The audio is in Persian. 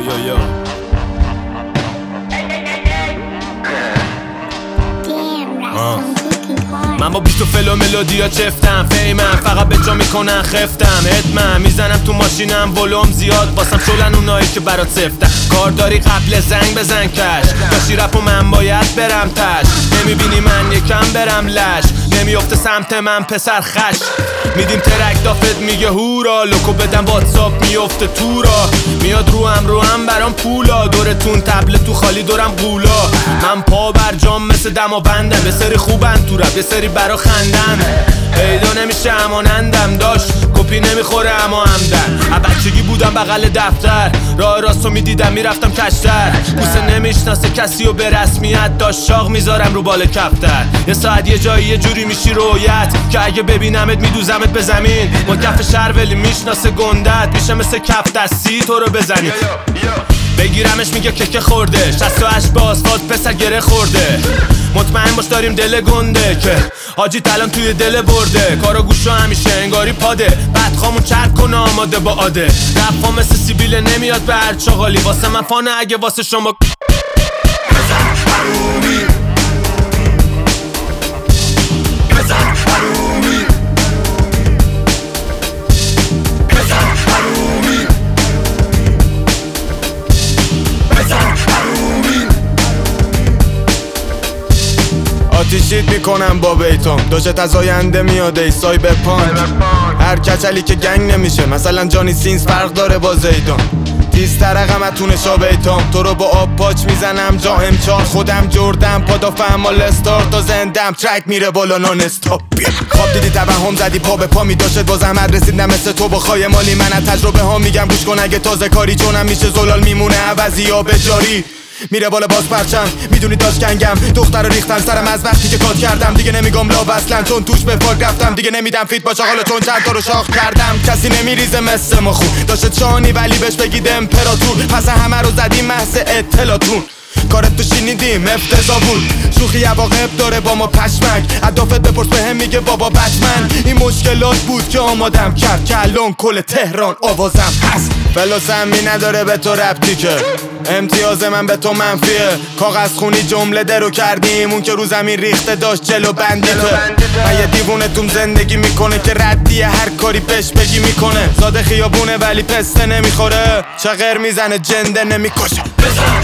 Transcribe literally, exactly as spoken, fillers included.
yo, yo. من با بیست و فل و ملودیا چفتم فیمم فقط به جا میکنن خفتم ادمم میزنم تو ماشینم ولوم زیاد واسم شلن اونایی که برات سفتم کار داری قبل زنگ بزن کش داشتی رپ و من باید برم تش نمیبینی من یکم برم لش نمیافته سمت من پسر خش میدیم ترک دافت میگه هورا لوکو بدم واتساپ میافته تو را میاد رو هم رو هم برام پولا دورتون تبل تو خالی دورم قولا من پا بر جام مثل دماوندم یه سری خوبن تو رپ یه سری برا خندم پیدا نمیشه امانندم داشت کپی نمیخوره اما همدن بچگی بودم بغل دفتر راه راستو میدیدم میرفتم کشتر بوسه نمیشناسه کسی و به رسمیت داشت شاق میذارم رو بال کفتر یه ساعت یه جایی یه جوری میشی رویت که اگه ببینمت میدوزمت به زمین ما کف شهر ولی میشناسه گندت میشه مثل کف دستی تو رو بزنی بگیرمش میگه ککه خورده شصت و هشت به آسفالت پسر گره خورده مطمئن باش داریم دل گنده که حاجی الان توی دل برده کارا گوشو همیشه انگاری پاده بعد خامون چرک کنه آماده با عاده رفا مثل سیبیل نمیاد به هر چاقالی واسه من فانه اگه واسه شما بزن حرومی بزن حرومی بزن حرومی بزن حرومی آتیشیت میکنم با بیتم داشت از آینده میاد ای سایب پانک هر کچلی که گنگ نمیشه مثلا جانی سینز فرق داره با زیدان تیز ترقم اتونه شابیتام تو رو با آب پاچ میزنم جا امچار خودم جردم پادافم مال استار تا زندم ترک میره بالا نان استاپ خواب دیدی توهم زدی پا به پا میداشت با زحمت رسیدم مثل تو با خای مالی من از تجربه ها میگم گوش کن اگه تازه کاری چونم میشه زلال میمونه عوضی یا به جاری میره بالا باز پرچم میدونی داشت گنگم دختر رو ریختن سرم از وقتی که کات کردم دیگه نمیگم لاب اصلا چون توش به فاک رفتم دیگه نمیدم فیت باشه حالا چون چند تا رو شاخ کردم کسی نمیریزه مثل ما خون داشت شانی ولی بهش بگید امپراتور پس همه رو زدیم محض اطلاعتون کارت تو شنیدیم افتضاح بود شوخی عواقب داره با ما پشمک عدافت بپرس به هم میگه بابا بتمن این مشکلات بود که آمادم کرد که الان کل تهران آوازم هست فلوسمی نداره به تو ربطی که امتیاز من به تو منفیه کاغذ خونی جمله درو کردیم اون که رو زمین ریخته داشت جلو بندیته من یه دیوونه توم زندگی میکنه که ردیه هر کاری بهش بگی میکنه زاده خیابونه ولی پسته نمیخوره چه غیر میزنه جنده نمیکشه